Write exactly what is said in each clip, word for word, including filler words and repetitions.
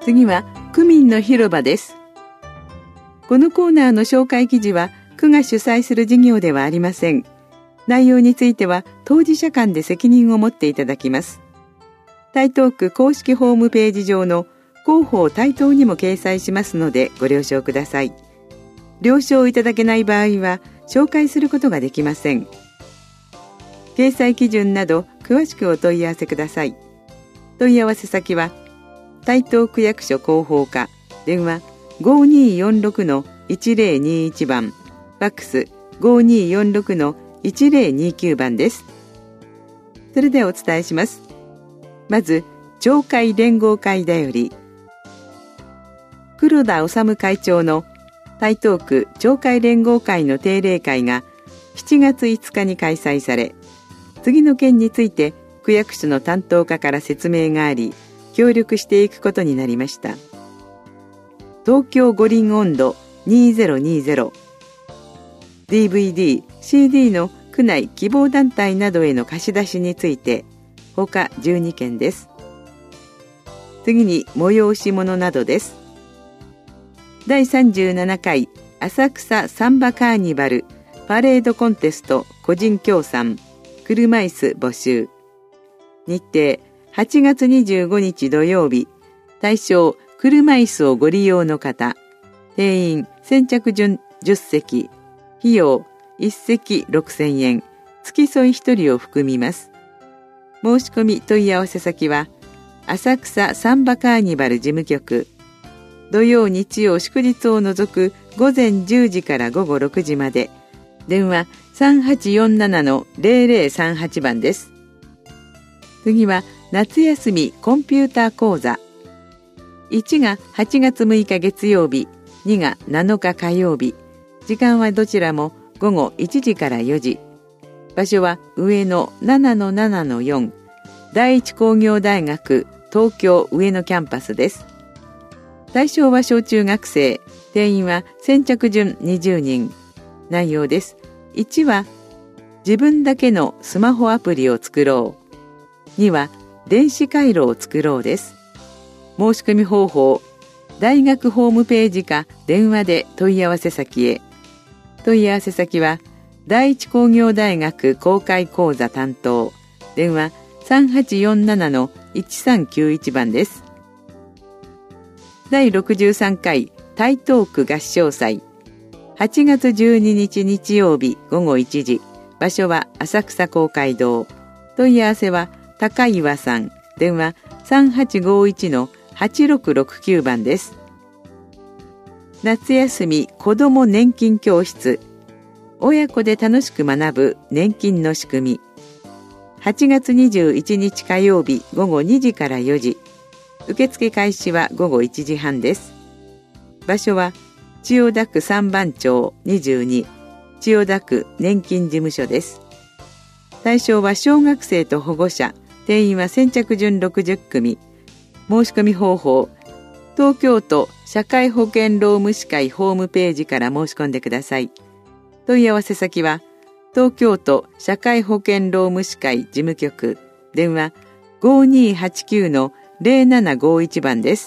次は区民の広場です。このコーナーの紹介記事は区が主催する事業ではありません。内容については当事者間で責任を持っていただきます。台東区公式ホームページ上の広報台東にも掲載しますのでご了承ください。了承いただけない場合は紹介することができません。掲載基準など詳しくお問い合わせください。問い合わせ先は台東区役所広報課、電話 ごーにーよんろくのいちぜろにいち 番、ファックス ごーにーよんろくのいちぜろにきゅう 番です。それではお伝えします。まず町会連合会だより、黒田治会長の台東区町会連合会の定例会がしちがついつかに開催され、次の件について区役所の担当課から説明があり、協力していくことになりました。東京五輪温度にせんにじゅう ディーブイディー、シーディー の区内希望団体などへの貸し出しについて他じゅうにけんです。次に催し物などです。だいさんじゅうななかい浅草サンバカーニバルパレードコンテスト個人協賛車椅子募集。日程はちがつにじゅうごにち土曜日。対象車椅子をご利用の方。定員先着順じゅっせき。費用いっせきろくせんえん。付き添いひとりを含みます。申し込み問い合わせ先は浅草サンバカーニバル事務局。土曜日曜祝日を除くごぜんじゅうじからごごろくじまで。電話 さんはちよんななのぜろぜろさんはち 番です。次は夏休みコンピューター講座。いちがはちがつむいか月曜日、にがなのか火曜日。時間はどちらもごごいちじからよじ。場所は上野 ななのななのよん。第一工業大学東京上野キャンパスです。対象は小中学生。定員は先着順にじゅうにん。内容です。いちは自分だけのスマホアプリを作ろう。には電子回路を作ろうです。申し込み方法、大学ホームページか電話で問い合わせ先へ。問い合わせ先は第一工業大学公開講座担当、電話 さんはちよんななのいちさんきゅういち 番です。だいろくじゅうさんかい台東区合唱祭。はちがつじゅうににち日曜日ごごいちじ。場所は浅草公会堂。問い合わせは高岩さん。電話 さんはちごいちのはちろくろくきゅう 番です。夏休み子ども年金教室。親子で楽しく学ぶ年金の仕組み。はちがつにじゅういちにち火曜日ごごにじからよじ。受付開始はごごいちじはんです。場所は千代田区三番町にじゅうに、千代田区年金事務所です。対象は小学生と保護者。定員は先着順ろくじゅっくみ。申し込み方法、東京都社会保険労務士会ホームページから申し込んでください。問い合わせ先は東京都社会保険労務士会事務局。電話 ごーにーはちきゅうのぜろななごいち 番です。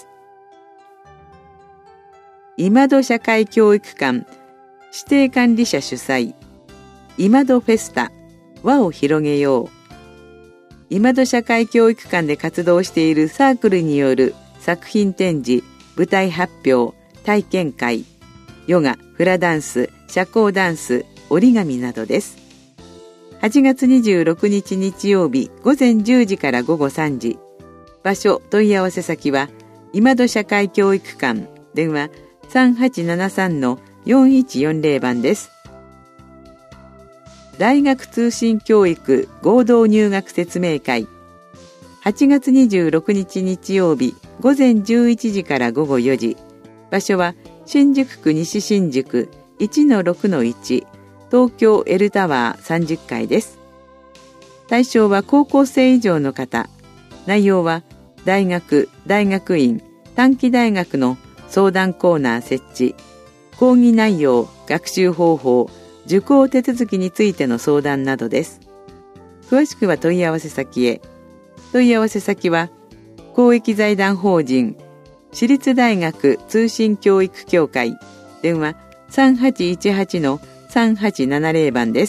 今戸社会教育館指定管理者主催、今戸フェスタ輪を広げよう。今戸社会教育館で活動しているサークルによる作品展示、舞台発表、体験会、ヨガ、フラダンス、社交ダンス、折り紙などです。はちがつにじゅうろくにち日曜日ごぜんじゅうじからごごさんじ。場所問い合わせ先は今戸社会教育館。電話 さんはちななさんのよんいちよんぜろ 番です。大学通信教育合同入学説明会。はちがつにじゅうろくにち日曜日ごぜんじゅういちじからごごよじ。場所は新宿区西新宿 いちのろくのいち 東京 L タワーさんじゅっかいです。対象は高校生以上の方。内容は大学、大学院、短期大学の相談コーナー設置、講義内容、学習方法、受講手続きについての相談などです。詳しくは問い合わせ先へ。問い合わせ先は公益財団法人私立大学通信教育協会、電話 さんはちいちはちのさんはちななぜろ 番です。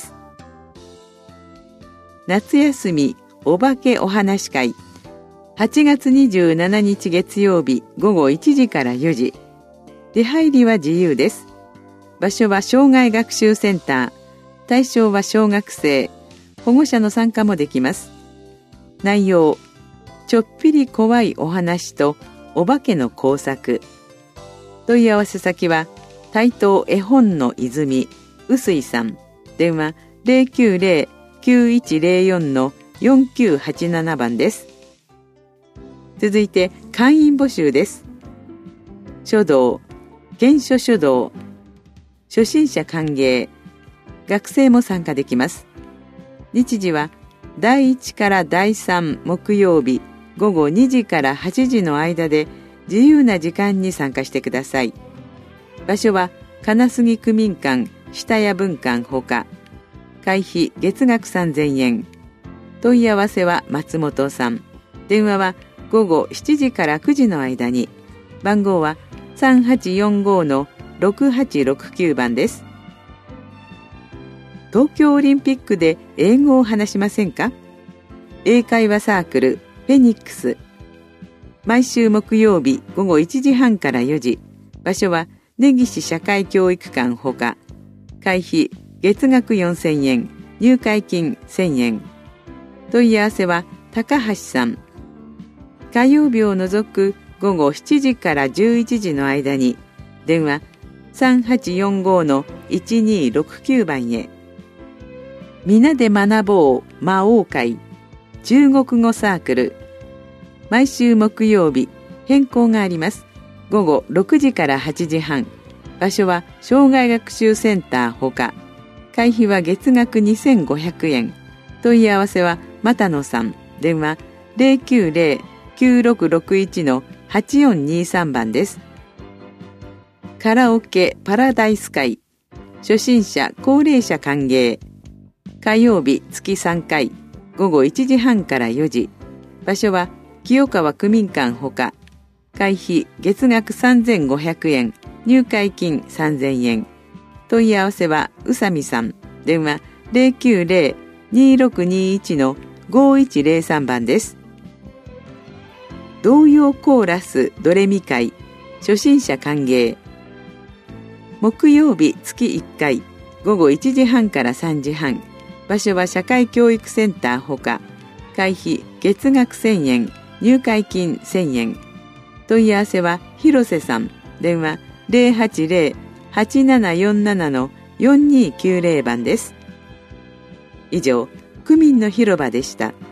夏休みお化けお話会、はちがつにじゅうしちにち月曜日ごごいちじからよじ。出入りは自由です。場所は障害学習センター。対象は小学生。保護者の参加もできます。内容、ちょっぴり怖いお話とお化けの工作。問い合わせ先は台東絵本の泉臼井さん、電話 ゼロきゅうゼロ きゅういちゼロよん のよんきゅうはちなな 番です。続いて会員募集です。書道、原書書道、初心者歓迎、学生も参加できます。日時はだいいちからだいさん木曜日ごごにじからはちじの間で自由な時間に参加してください。場所は金杉区民館下谷分館ほか。会費月額さんぜんえん。問い合わせは松本さん。電話はごごしちじからくじの間に。番号はさんはちよんごのろくはちろくきゅう 番です。東京オリンピックで英語を話しませんか？英会話サークルフェニックス。毎週木曜日ごごいちじはんからよじ。場所は根岸社会教育館ほか。会費月額よんせんえん、入会金せんえん。問い合わせは高橋さん。火曜日を除くごごしちじからじゅういちじの間に。電話さんはちよんごのいちにろくきゅう 番へ。皆で学ぼう魔王会中国語サークル。毎週木曜日変更があります。ごごろくじからはちじはん。場所は障害学習センターほか。会費は月額にせんごひゃくえん。問い合わせは又野さん。電話ゼロきゅうゼロ きゅうろくろくいちのはちよんにさん 番です。カラオケパラダイス会初心者高齢者歓迎。火曜日月さんかいごごいちじはんからよじ。場所は清川区民館ほか。会費月額さんぜんごひゃくえん、入会金さんぜんえん。問い合わせは宇佐美さん。電話ゼロきゅうゼロ にろくにいちのごいちゼロさん 番です。童謡コーラスドレミ会初心者歓迎。木曜日月いっかいごごいちじはんからさんじはん。場所は社会教育センターほか。会費月額せんえん、入会金せんえん。問い合わせは広瀬さん。電話ゼロはちゼロ はちななよんななのよんにきゅうゼロ 番です。以上、区民の広場でした。